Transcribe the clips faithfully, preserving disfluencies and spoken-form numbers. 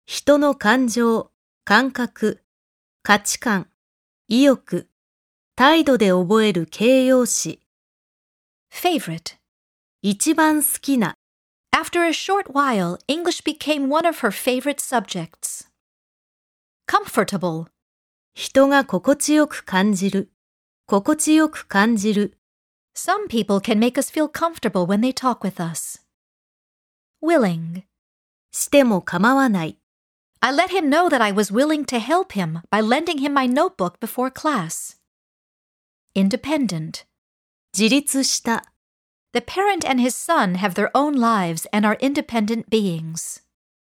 人の感情、感覚、価値観、意欲、態度で覚える形容詞。 Favorite. 一番好きな。 After a short while, English became one of her favorite subjects. Comfortable. 人が心地よく感じる。心地よく感じる。 Some people can make us feel comfortable when they talk with us. Willing. しても構わない。 I let him know that I was willing to help him by lending him my notebook before class. Independent. 自立した。 The parent and his son have their own lives and are independent beings.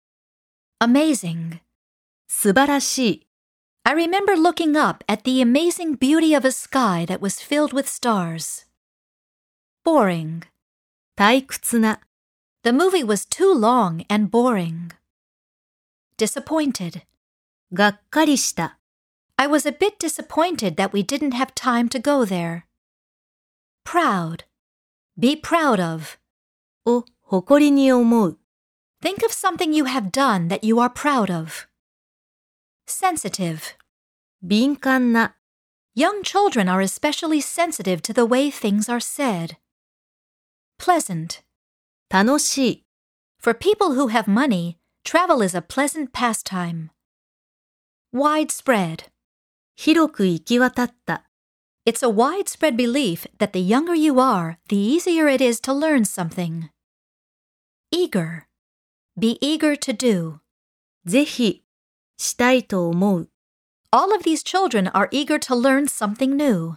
Amazing. 素晴らしい。 I remember looking up at the amazing beauty of a sky that was filled with stars. Boring. 退屈な。 The movie was too long and boring. Disappointed. がっかりした。 I was a bit disappointed that we didn't have time to go there. Proud. Be proud of. を誇りに思う。 Think of something you have done that you are proud of. Sensitive. 敏感な。 Young children are especially sensitive to the way things are said. Pleasant. 楽しい。 For people who have money, travel is a pleasant pastime. Widespread. 広く行き渡った。 It's a widespread belief that the younger you are, the easier it is to learn something. Eager. Be eager to do. ぜひ、したいと思う。 All of these children are eager to learn something new.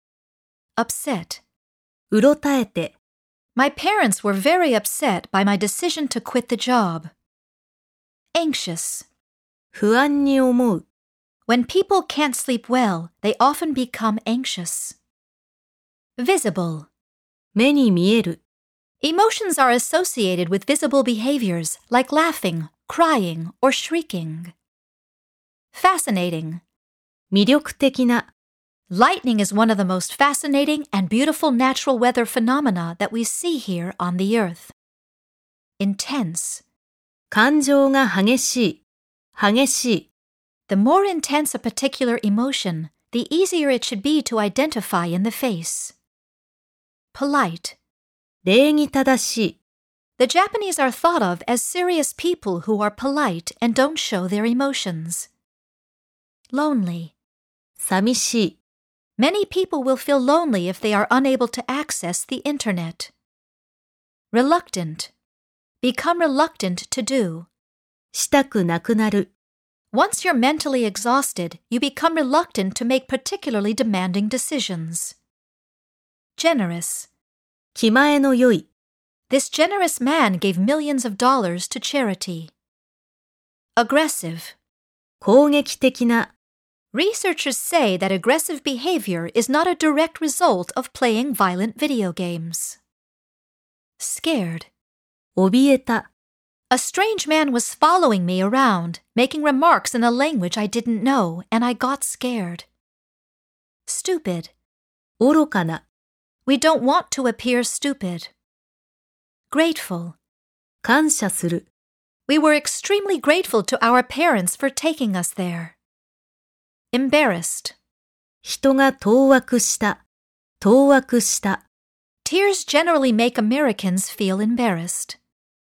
Upset. うろたえて。 My parents were very upset by my decision to quit the job. Anxious. 不安に思う。 When people can't sleep well, they often become anxious. Visible. 目に見える。 Emotions are associated with visible behaviors like laughing, crying, or shrieking. Fascinating. 魅力的な。 Lightning is one of the most fascinating and beautiful natural weather phenomena that we see here on the earth. Intense. 感情が激しい。激しい。 The more intense a particular emotion, the easier it should be to identify in the face. Polite. 礼儀正しい。 The Japanese are thought of as serious people who are polite and don't show their emotions. Lonely. 寂しい。 Many people will feel lonely if they are unable to access the internet. Reluctant. Become reluctant to do. したくなくなる。 Once you're mentally exhausted, you become reluctant to make particularly demanding decisions. Generous. 気前の良い。 This generous man gave millions of dollars to charity. Aggressive. 攻撃的な。 Researchers say that aggressive behavior is not a direct result of playing violent video games. Scared. 怯えた。 A strange man was following me around, making remarks in a language I didn't know, and I got scared. Stupid. 愚かな。 We don't want to appear stupid. Grateful. 感謝する。 We were extremely grateful to our parents for taking us there. Embarrassed. 人が当惑した。当惑した。 Tears generally make Americans feel embarrassed.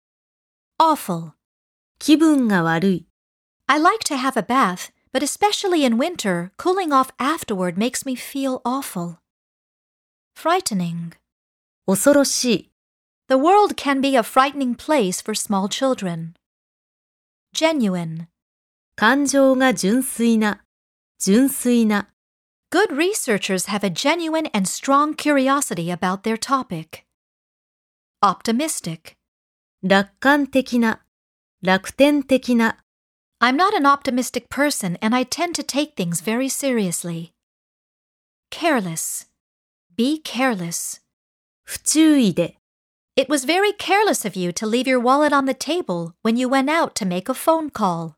Awful. 気分が悪い。 I like to have a bath, but especially in winter, cooling off afterward makes me feel awful. Frightening. 恐ろしい。 The world can be a frightening place for small children. Genuine. 感情が純粋な。純粋な。 Good researchers have a genuine and strong curiosity about their topic. Optimistic. 楽観的な。楽天的な。 I'm not an optimistic person and I tend to take things very seriously. Careless. Be careless. 不注意で。 It was very careless of you to leave your wallet on the table when you went out to make a phone call.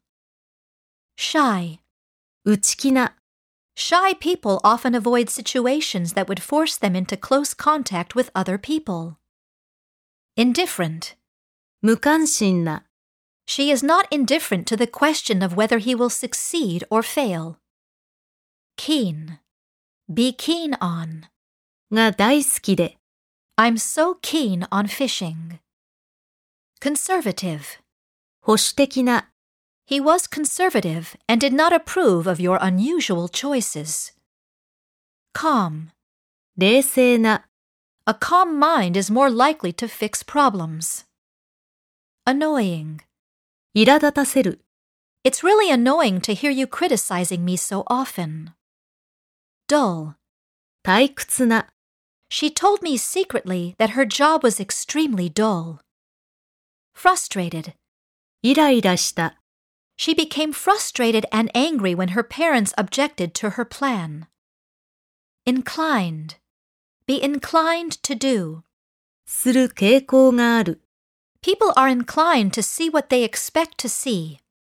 Shy. 内気な。 Shy people often avoid situations that would force them into close contact with other people. Indifferent. 無関心な。 She is not indifferent to the question of whether he will succeed or fail. Keen. Be keen on. が大好きで、 I'm so keen on fishing. Conservative. 保守的な、 He was conservative and did not approve of your unusual choices. Calm. 冷静な、 A calm mind is more likely to fix problems. Annoying. 苛立たせる、 It's really annoying to hear you criticizing me so often. Dull. 退屈な、 She told me secretly that her job was extremely dull. Frustrated. イライラした、 She became frustrated and angry when her parents objected to her plan. Inclined. Be inclined to do. する傾向がある、 People are inclined to see what they expect to see.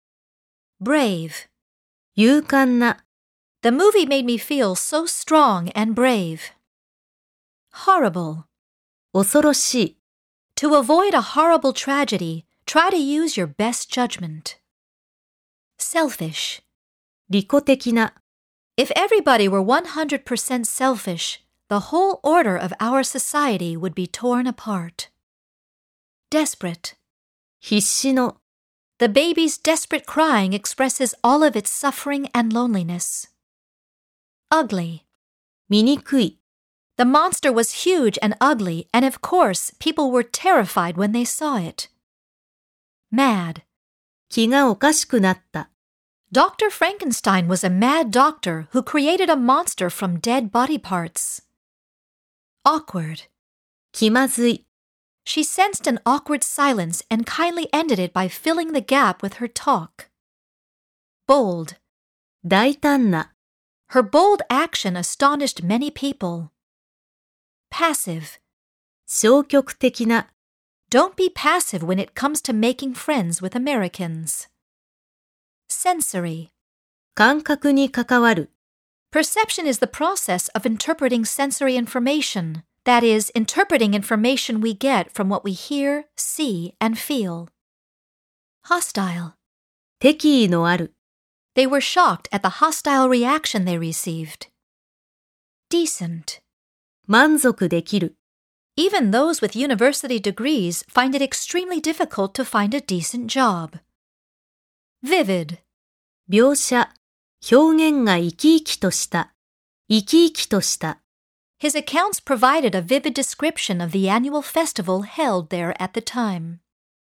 Brave. 勇敢な、 The movie made me feel so strong and brave. Horrible. 恐ろしい、 To avoid a horrible tragedy, try to use your best judgment. Selfish. 利己的な、 If everybody were one hundred percent selfish, the whole order of our society would be torn apart. Desperate. 必死の、 The baby's desperate crying expresses all of its suffering and loneliness. Ugly. 醜い、 The monster was huge and ugly, and of course, people were terrified when they saw it. Mad. 気がおかしくなった、 Doctor Frankenstein was a mad doctor who created a monster from dead body parts. Awkward. 気まずい、 She sensed an awkward silence and kindly ended it by filling the gap with her talk. Bold. 大胆な、 Her bold action astonished many people. Passive. 消極的な、 Don't be passive when it comes to making friends with Americans. Sensory. 感覚に関わる、 Perception is the process of interpreting sensory information, that is, interpreting information we get from what we hear, see, and feel. Hostile. 敵意のある、 They were shocked at the hostile reaction they received. Decent. 満足できる、 Even those with university degrees find it extremely difficult to find a decent job. Vivid. 描写、表現が生き生きとした、生き生きとした、 His accounts provided a vivid description of the annual festival held there at the time.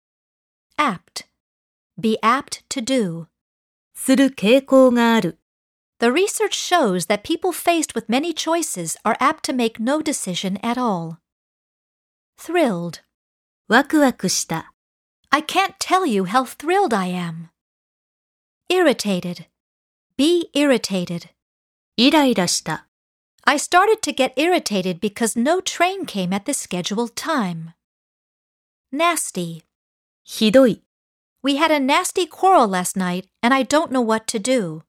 Apt. Be apt to do. する傾向がある、 The research shows that people faced with many choices are apt to make no decision at all. Thrilled. ワクワクした、 I can't tell you how thrilled I am. Irritated. Be irritated. イライラした、 I started to get irritated because no train came at the scheduled time. Nasty. ひどい、 We had a nasty quarrel last night and I don't know what to do.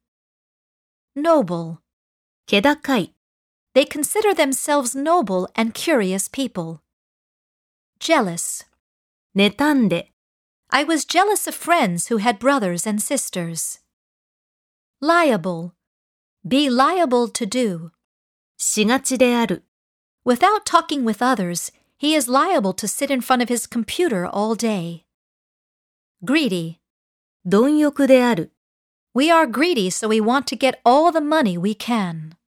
Noble. 気高い、 They consider themselves noble and curious people. Jealous. 妬んで、 I was jealous of friends who had brothers and sisters. Liable. Be liable to do. しがちである、 Without talking with others, he is liable to sit in front of his computer all day. Greedy. 貪欲である、 We are greedy, so we want to get all the money we can.